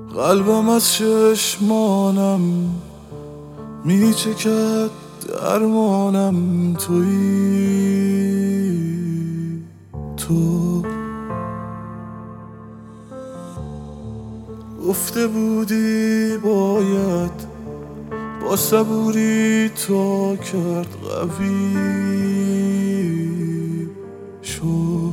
قلبم از چشمانم میچکد، درمانم تویی تو. گفته بودی باید با صبوری تا کرد قوی شو.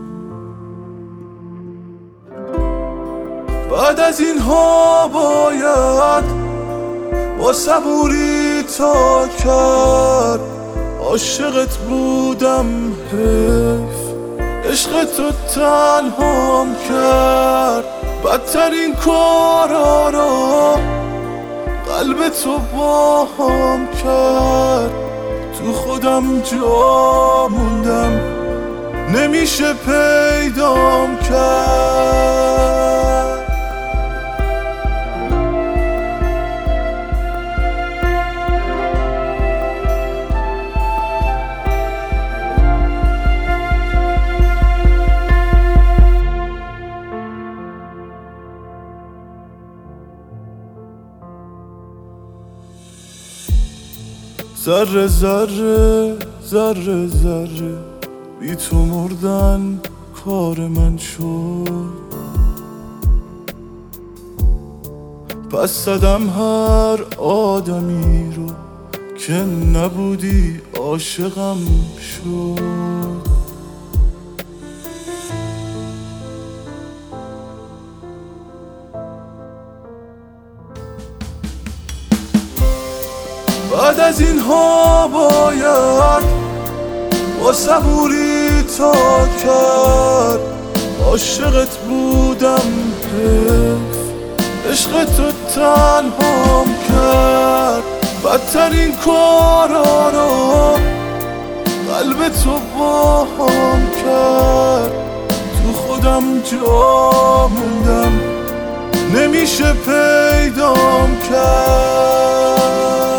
بعد از اینها باید با صبوری تا کرد. عاشقت بودم حیف عشق تو تنهام کرد. بدترین کارا را قلب تو باهام کرد. تو خودم جا موندم نمیشه پیدام کرد. ذره ذره ذره ذره بی تو مردن کار من شد. پس زدم هر آدمی رو که نبودی عاشقم شد. بعد از اینها باید با صبوری تا کرد. عاشقت بودم حیف عشق تو تنهام کرد. بدترین کارا را قلب تو باهام کرد. تو خودم جا موندم نمیشه پیدام کرد.